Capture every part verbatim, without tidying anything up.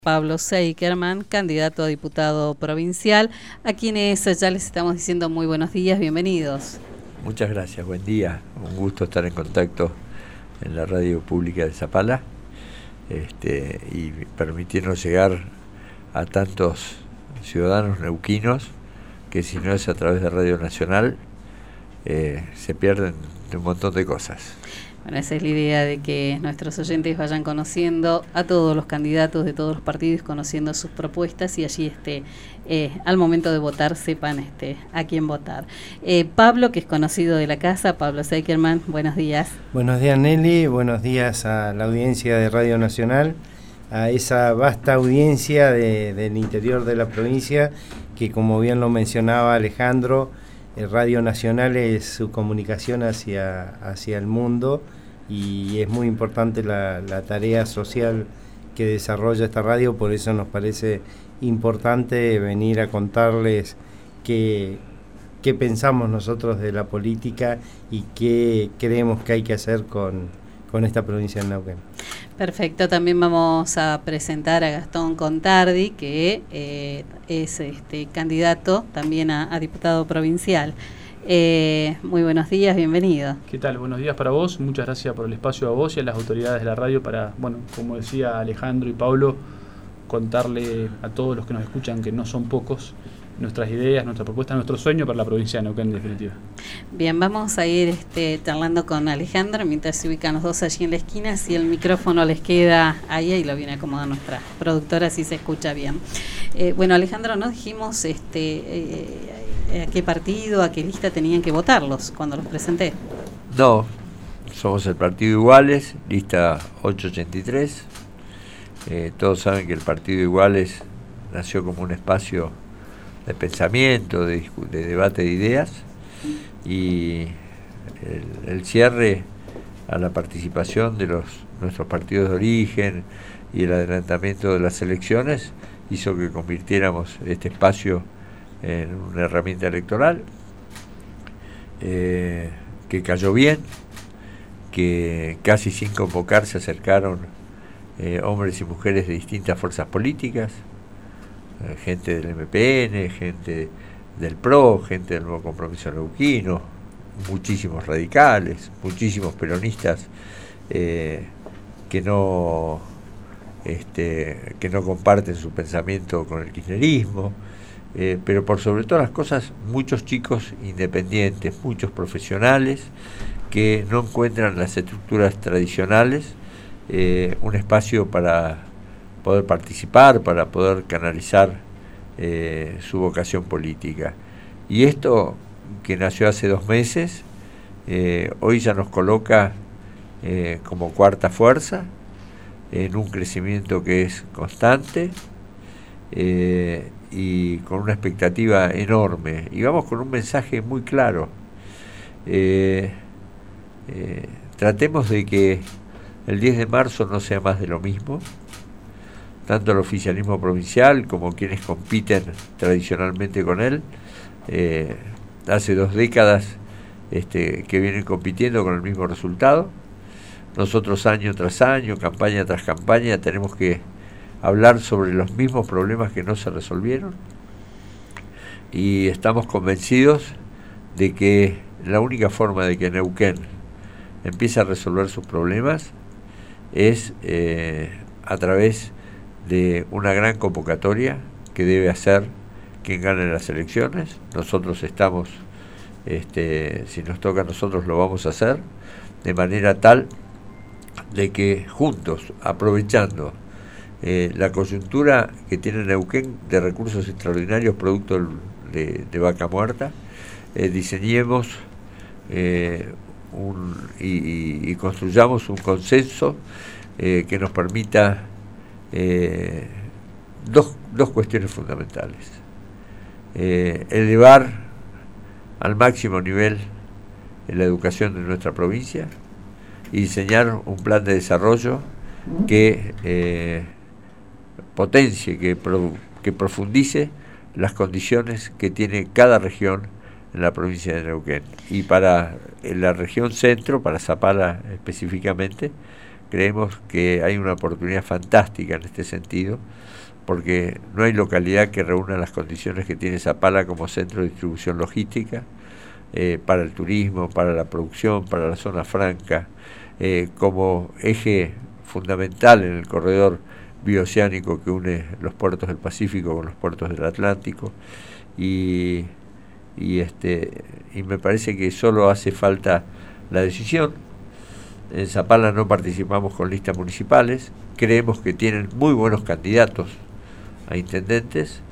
Pablo Seikerman, candidato a diputado provincial, a quienes ya les estamos diciendo muy buenos días, bienvenidos. Muchas gracias, buen día, un gusto estar en contacto en la radio pública de Zapala este, y permitirnos llegar a tantos ciudadanos neuquinos que si no es a través de Radio Nacional eh, se pierden de un montón de cosas. Bueno, esa es la idea, de que nuestros oyentes vayan conociendo a todos los candidatos de todos los partidos, conociendo sus propuestas y allí este, eh, al momento de votar sepan este, a quién votar. Eh, Pablo, que es conocido de la casa, Pablo Seikerman, buenos días. Buenos días, Nelly, buenos días a la audiencia de Radio Nacional, a esa vasta audiencia de, del interior de la provincia, que como bien lo mencionaba Alejandro, Radio Nacional es su comunicación hacia, hacia el mundo y es muy importante la, la tarea social que desarrolla esta radio, por eso nos parece importante venir a contarles qué, qué pensamos nosotros de la política y qué creemos que hay que hacer con, con esta provincia de Neuquén. Perfecto, también vamos a presentar a Gastón Contardi, que eh, es este candidato también a, a diputado provincial. Eh, muy buenos días, bienvenido. ¿Qué tal? Buenos días para vos, muchas gracias por el espacio a vos y a las autoridades de la radio para, bueno, como decía Alejandro y Pablo, contarle a todos los que nos escuchan, que no son pocos, nuestras ideas, nuestra propuesta, nuestro sueño para la provincia de Neuquén en definitiva. Bien, vamos a ir este, charlando con Alejandro mientras se ubican los dos allí en la esquina. Si el micrófono les queda ahí, ahí lo viene acomodando nuestra productora, si se escucha bien. Eh, bueno, Alejandro, nos dijimos este, eh, a qué partido, a qué lista tenían que votarlos cuando los presenté. No, somos el Partido Iguales, lista ochocientos ochenta y tres. Eh, todos saben que el Partido Iguales nació como un espacio de pensamiento, de, de debate de ideas, y el, el cierre a la participación de los nuestros partidos de origen y el adelantamiento de las elecciones hizo que convirtiéramos este espacio en una herramienta electoral eh, que cayó bien, que casi sin convocar se acercaron eh, hombres y mujeres de distintas fuerzas políticas, gente del M P N, gente del P R O, gente del Nuevo Compromiso Neuquino, muchísimos radicales, muchísimos peronistas eh, que no este, que no comparten su pensamiento con el kirchnerismo, eh, pero por sobre todas las cosas muchos chicos independientes, muchos profesionales que no encuentran en las estructuras tradicionales eh, un espacio para poder participar, para poder canalizar eh, su vocación política. Y esto, que nació hace dos meses, eh, hoy ya nos coloca eh, como cuarta fuerza, en un crecimiento que es constante eh, y con una expectativa enorme. Y vamos con un mensaje muy claro. Eh, eh, tratemos de que el diez de marzo no sea más de lo mismo. Tanto el oficialismo provincial como quienes compiten tradicionalmente con él, eh, hace dos décadas este, que vienen compitiendo con el mismo resultado. Nosotros año tras año, campaña tras campaña, tenemos que hablar sobre los mismos problemas que no se resolvieron y estamos convencidos de que la única forma de que Neuquén empiece a resolver sus problemas es eh, a través de una gran convocatoria que debe hacer quien gane las elecciones. Nosotros estamos, este, si nos toca a nosotros lo vamos a hacer, de manera tal de que juntos, aprovechando eh, la coyuntura que tiene Neuquén de recursos extraordinarios producto de, de Vaca Muerta, eh, diseñemos eh, un, y, y, y construyamos un consenso eh, que nos permita Eh, dos, dos cuestiones fundamentales. Eh, elevar al máximo nivel la educación de nuestra provincia y diseñar un plan de desarrollo que eh, potencie, que, pro, que profundice las condiciones que tiene cada región en la provincia de Neuquén. Y para la región centro, para Zapala específicamente, creemos que hay una oportunidad fantástica en este sentido, porque no hay localidad que reúna las condiciones que tiene Zapala como centro de distribución logística, eh, para el turismo, para la producción, para la zona franca, eh, como eje fundamental en el corredor bioceánico que une los puertos del Pacífico con los puertos del Atlántico, y, y, este, y me parece que solo hace falta la decisión. En Zapala no participamos con listas municipales, creemos que tienen muy buenos candidatos a intendentes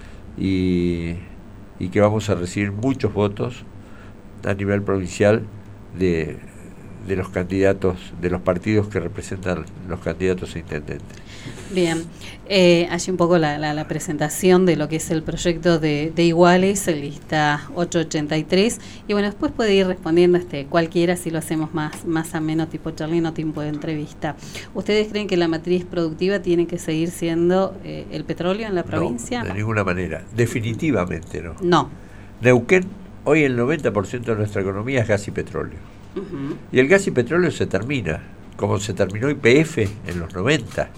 y, y que vamos a recibir muchos votos a nivel provincial de, de los candidatos, de los partidos que representan los candidatos a intendentes. Bien, eh, allí un poco la, la, la presentación de lo que es el proyecto de, de Iguales, lista ochocientos ochenta y tres, y bueno, después puede ir respondiendo este cualquiera si lo hacemos más, más ameno, tipo charlino, tipo de entrevista. ¿Ustedes creen que la matriz productiva tiene que seguir siendo eh, el petróleo en la provincia? No, de ninguna manera, definitivamente no. No. Neuquén, hoy el noventa por ciento de nuestra economía es gas y petróleo. Uh-huh. Y el gas y petróleo se termina, como se terminó Y P F en los noventa.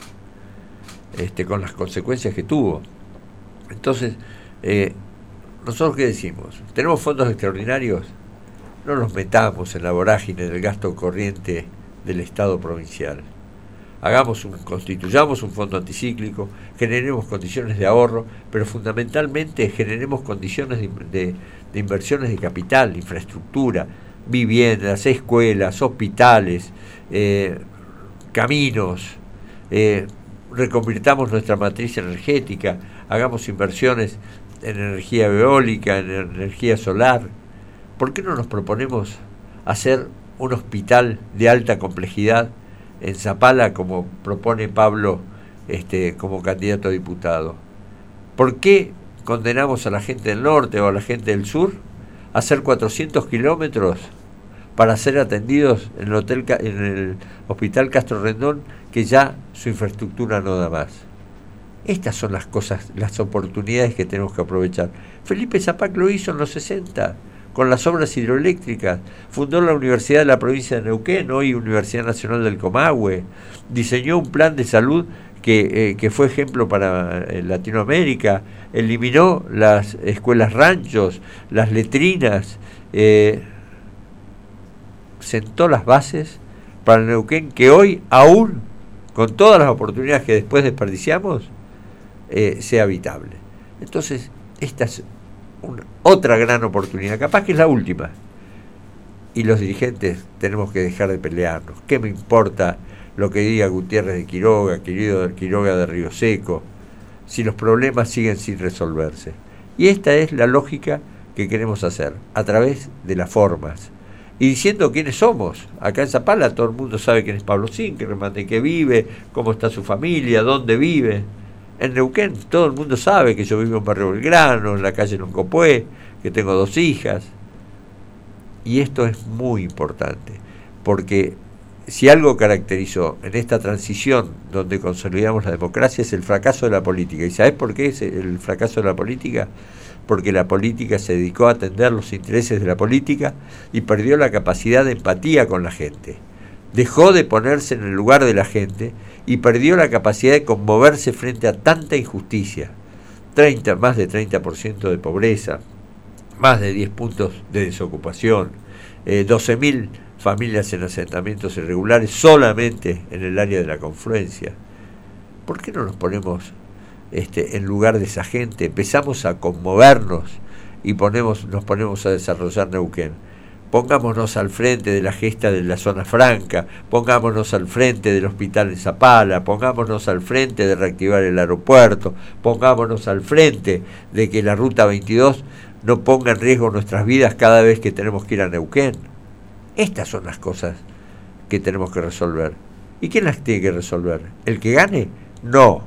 Este, con las consecuencias que tuvo. Entonces, eh, nosotros ¿qué decimos? ¿Tenemos fondos extraordinarios? No nos metamos en la vorágine del gasto corriente del Estado provincial. Hagamos un, constituyamos un fondo anticíclico, generemos condiciones de ahorro, pero fundamentalmente generemos condiciones de, de, de inversiones de capital, infraestructura, viviendas, escuelas, hospitales, eh, caminos, eh, reconvirtamos nuestra matriz energética, hagamos inversiones en energía eólica, en energía solar. ¿Por qué no nos proponemos hacer un hospital de alta complejidad en Zapala, como propone Pablo este, como candidato a diputado? ¿Por qué condenamos a la gente del norte o a la gente del sur a hacer cuatrocientos kilómetros para ser atendidos en el, hotel, en el Hospital Castro Rendón, que ya su infraestructura no da más? Estas son las cosas, las oportunidades que tenemos que aprovechar. Felipe Zapac lo hizo en los sesenta, con las obras hidroeléctricas. Fundó la Universidad de la Provincia de Neuquén, hoy Universidad Nacional del Comahue. Diseñó un plan de salud que, eh, que fue ejemplo para eh, Latinoamérica. Eliminó las escuelas ranchos, las letrinas, eh, sentó las bases para el Neuquén que hoy, aún con todas las oportunidades que después desperdiciamos, eh, sea habitable. Entonces, esta es una, otra gran oportunidad, capaz que es la última. Y los dirigentes tenemos que dejar de pelearnos. ¿Qué me importa lo que diga Gutiérrez de Quiroga, querido Quiroga de Río Seco, si los problemas siguen sin resolverse? Y esta es la lógica que queremos hacer, a través de las formas. Y diciendo quiénes somos. Acá en Zapala todo el mundo sabe quién es Pablo Sinkerman, de qué vive, cómo está su familia, dónde vive. En Neuquén todo el mundo sabe que yo vivo en Barrio Belgrano, en la calle Loncopué, que tengo dos hijas. Y esto es muy importante, porque si algo caracterizó en esta transición donde consolidamos la democracia es el fracaso de la política. ¿Y sabés por qué es el fracaso de la política? Porque la política se dedicó a atender los intereses de la política y perdió la capacidad de empatía con la gente. Dejó de ponerse en el lugar de la gente y perdió la capacidad de conmoverse frente a tanta injusticia. treinta, más de treinta por ciento de pobreza, más de diez puntos de desocupación, eh, doce mil familias en asentamientos irregulares solamente en el área de la confluencia. ¿Por qué no nos ponemos Este, en lugar de esa gente? Empezamos a conmovernos y ponemos, nos ponemos a desarrollar Neuquén. Pongámonos al frente de la gesta de la zona franca, pongámonos al frente del hospital de Zapala, pongámonos al frente de reactivar el aeropuerto, pongámonos al frente de que la ruta veintidós no ponga en riesgo nuestras vidas cada vez que tenemos que ir a Neuquén. Estas son las cosas que tenemos que resolver. ¿Y quién las tiene que resolver? ¿El que gane? No.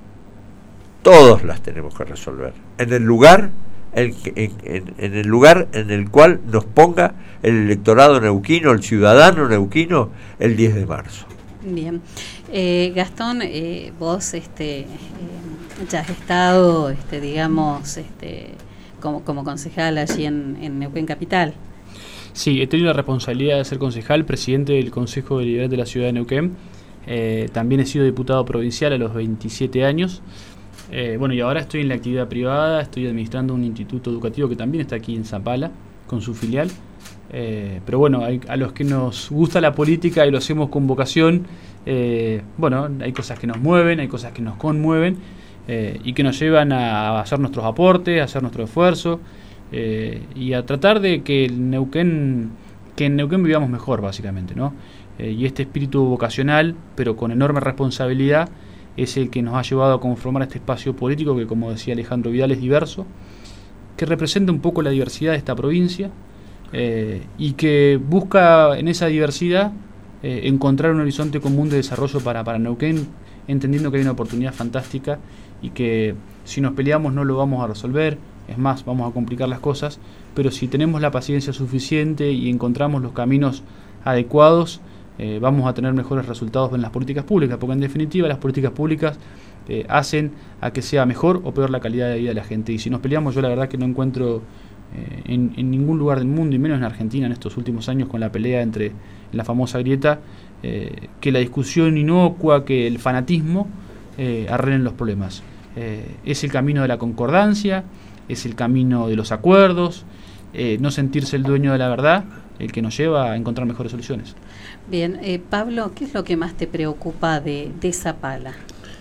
Todos las tenemos que resolver en el lugar en, en, en, en el lugar en el cual nos ponga el electorado neuquino, el ciudadano neuquino, el diez de marzo. Bien, eh, Gastón, eh, vos este, eh, ya has estado, este, digamos, este, como, como concejal allí en, en Neuquén Capital. Sí, he tenido la responsabilidad de ser concejal, presidente del Consejo Deliberante de la Ciudad de Neuquén, Eh, también he sido diputado provincial a los veintisiete años. Eh, bueno, y ahora estoy en la actividad privada, estoy administrando un instituto educativo que también está aquí en Zapala, con su filial. Eh, pero bueno, hay, a los que nos gusta la política y lo hacemos con vocación, eh, bueno, hay cosas que nos mueven, hay cosas que nos conmueven eh, y que nos llevan a hacer nuestros aportes, a hacer nuestro esfuerzo eh, y a tratar de que el Neuquén, que en Neuquén vivamos mejor, básicamente, ¿no? Eh, y este espíritu vocacional, pero con enorme responsabilidad, es el que nos ha llevado a conformar este espacio político que, como decía Alejandro Vidal, es diverso, que representa un poco la diversidad de esta provincia eh, y que busca en esa diversidad eh, encontrar un horizonte común de desarrollo para, para Neuquén, entendiendo que hay una oportunidad fantástica y que si nos peleamos no lo vamos a resolver, es más, vamos a complicar las cosas, pero si tenemos la paciencia suficiente y encontramos los caminos adecuados, Eh, vamos a tener mejores resultados en las políticas públicas, porque en definitiva las políticas públicas eh, hacen a que sea mejor o peor la calidad de vida de la gente. Y si nos peleamos, yo la verdad que no encuentro eh, en, en ningún lugar del mundo, y menos en Argentina en estos últimos años con la pelea entre la famosa grieta, eh, que la discusión inocua, que el fanatismo eh, arreglen los problemas. Eh, es el camino de la concordancia, es el camino de los acuerdos, eh, no sentirse el dueño de la verdad, el que nos lleva a encontrar mejores soluciones. Bien, eh, Pablo, ¿qué es lo que más te preocupa de, de Zapala?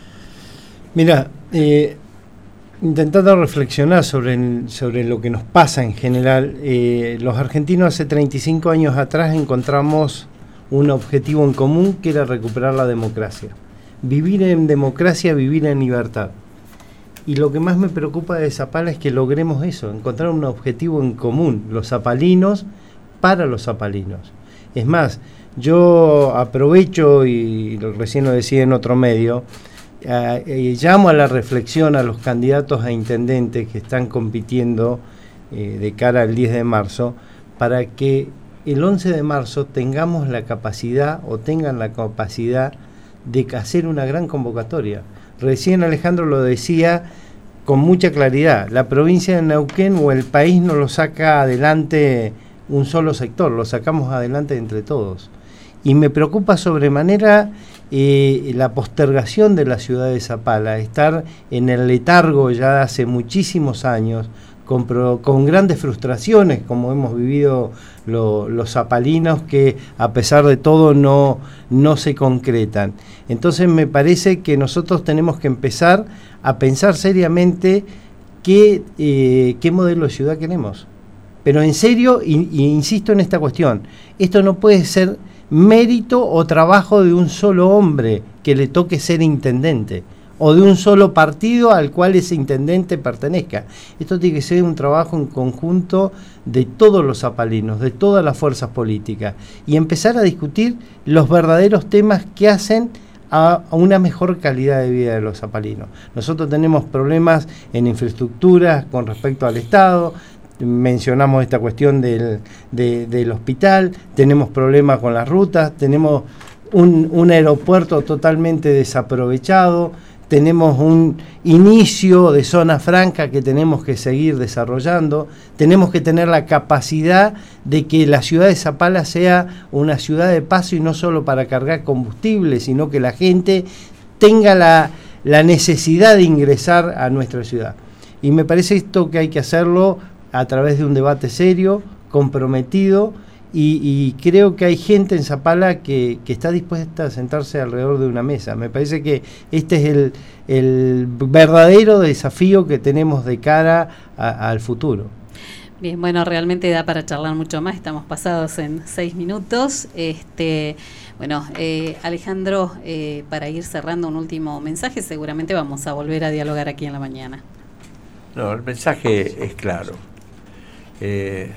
Mira, eh, intentando reflexionar sobre, el, sobre lo que nos pasa en general, eh, los argentinos hace treinta y cinco años atrás encontramos un objetivo en común, que era recuperar la democracia. Vivir en democracia, vivir en libertad. Y lo que más me preocupa de Zapala es que logremos eso, encontrar un objetivo en común, los zapalinos para los zapalinos. Es más, yo aprovecho, y recién lo decía en otro medio, eh, eh, llamo a la reflexión a los candidatos a intendentes que están compitiendo eh, de cara al diez de marzo, para que el once de marzo tengamos la capacidad o tengan la capacidad de hacer una gran convocatoria. Recién Alejandro lo decía con mucha claridad, la provincia de Neuquén o el país no lo saca adelante un solo sector, lo sacamos adelante entre todos. Y me preocupa sobremanera eh, la postergación de la ciudad de Zapala, estar en el letargo ya hace muchísimos años, con, pro, con grandes frustraciones, como hemos vivido lo, los zapalinos, que a pesar de todo no, no se concretan. Entonces me parece que nosotros tenemos que empezar a pensar seriamente qué, eh, qué modelo de ciudad queremos. Pero en serio, y, y insisto en esta cuestión, esto no puede ser mérito o trabajo de un solo hombre que le toque ser intendente, o de un solo partido al cual ese intendente pertenezca. Esto tiene que ser un trabajo en conjunto de todos los zapalinos, de todas las fuerzas políticas, y empezar a discutir los verdaderos temas que hacen a una mejor calidad de vida de los zapalinos. Nosotros tenemos problemas en infraestructuras con respecto al Estado, mencionamos esta cuestión del, de, del hospital, tenemos problemas con las rutas, tenemos un, un aeropuerto totalmente desaprovechado, tenemos un inicio de zona franca que tenemos que seguir desarrollando, tenemos que tener la capacidad de que la ciudad de Zapala sea una ciudad de paso y no solo para cargar combustible, sino que la gente tenga la, la necesidad de ingresar a nuestra ciudad. Y me parece esto que hay que hacerlo a través de un debate serio, comprometido, y, y creo que hay gente en Zapala que, que está dispuesta a sentarse alrededor de una mesa. Me parece que este es el, el verdadero desafío que tenemos de cara a, al futuro. Bien, bueno, realmente da para charlar mucho más, estamos pasados en seis minutos. Este, bueno, eh, Alejandro, eh, para ir cerrando un último mensaje, seguramente vamos a volver a dialogar aquí en la mañana. No, el mensaje es claro. Eh,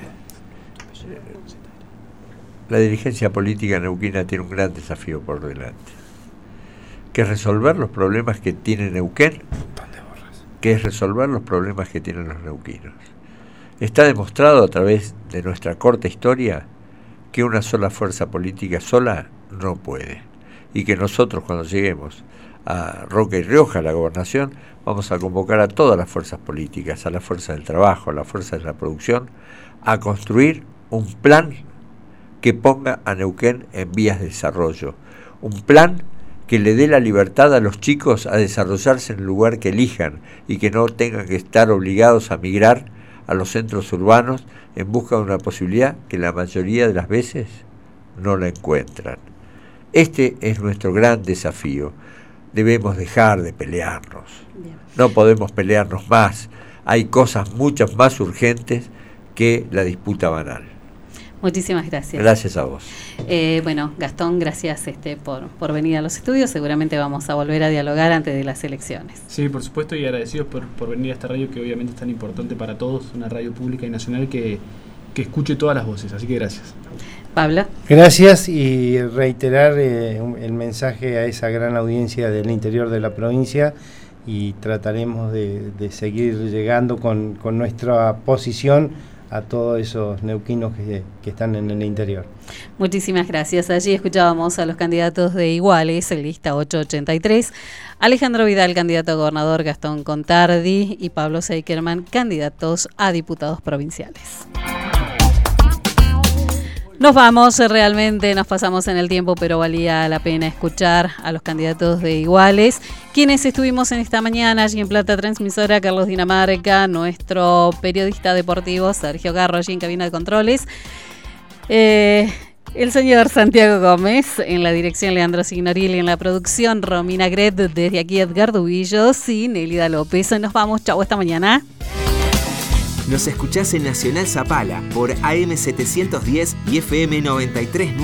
la dirigencia política neuquina tiene un gran desafío por delante, que es resolver los problemas que tiene Neuquén, que es resolver los problemas que tienen los neuquinos. Está demostrado a través de nuestra corta historia que una sola fuerza política sola no puede, y que nosotros, cuando lleguemos a Roca y Rioja, a la gobernación, vamos a convocar a todas las fuerzas políticas, a la fuerza del trabajo, a la fuerza de la producción, a construir un plan que ponga a Neuquén en vías de desarrollo, un plan que le dé la libertad a los chicos a desarrollarse en el lugar que elijan y que no tengan que estar obligados a migrar a los centros urbanos en busca de una posibilidad que la mayoría de las veces no la encuentran. Este es nuestro gran desafío. Debemos dejar de pelearnos. Bien. No podemos pelearnos más. Hay cosas mucho más urgentes que la disputa banal. Muchísimas gracias. Gracias a vos. Eh, bueno, Gastón, gracias este, por, por venir a los estudios. Seguramente vamos a volver a dialogar antes de las elecciones. Sí, por supuesto, y agradecidos por, por venir a esta radio que obviamente es tan importante para todos, una radio pública y nacional que, que escuche todas las voces. Así que gracias. Pablo. Gracias, y reiterar eh, el mensaje a esa gran audiencia del interior de la provincia, y trataremos de, de seguir llegando con, con nuestra posición a todos esos neuquinos que, que están en el interior. Muchísimas gracias. Allí escuchábamos a los candidatos de Iguales, en lista ocho ochenta y tres, Alejandro Vidal, candidato a gobernador, Gastón Contardi y Pablo Seikerman, candidatos a diputados provinciales. Nos vamos, realmente nos pasamos en el tiempo, pero valía la pena escuchar a los candidatos de Iguales, quienes estuvimos en esta mañana allí en Plata Transmisora, Carlos Dinamarca, nuestro periodista deportivo Sergio Garro allí en cabina de controles, eh, el señor Santiago Gómez en la dirección, Leandro Signorili en la producción, Romina Gret desde aquí, Edgardo Villos y Nelida López. Nos vamos, chau, hasta mañana. Nos escuchás en Nacional Zapala por A M setecientos diez y F M noventa y tres punto nueve.